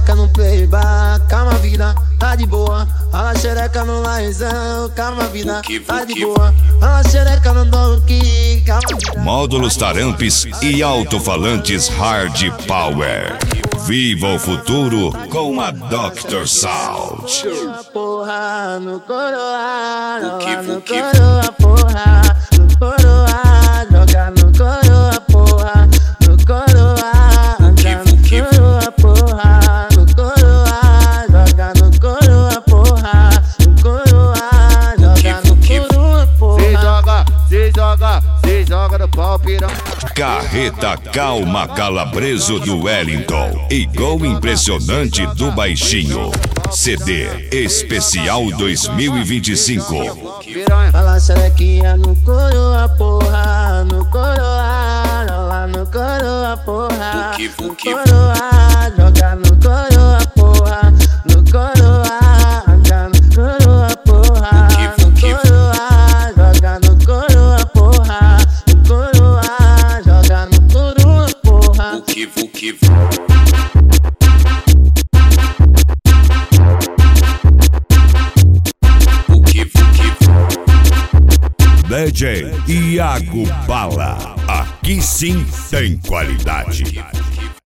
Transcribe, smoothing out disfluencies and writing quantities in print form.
xereca no playback, calma vida, tá de boa. Fala xereca no laizão, calma vida, tá de boa. Fala xereca no donkey, calma vida. Módulos Tarampes e alto-falantes Hard Power. Viva o futuro com a Dr. Salt. Porra, no coroa, no coroa, porra, no coroa, joga no coroa, porra, no coroa, anda no coroa, porra, no coroa, joga no coroa, porra, no coroa, joga no coroa, porra. Se joga no pau, pirão. Carreta Calma Calabreso do Wellington e Gol Impressionante do Baixinho. CD Especial 2025. Fala xerequinha no coroa, porra, no coroa, rola no coroa, porra, no coroa, joga no coroa, porra, no coroa, anda no coroa, porra, no coroa, joga no coroa, porra, no coroa, joga no coroa, porra. DJ Iago Bala. Aqui sim tem qualidade.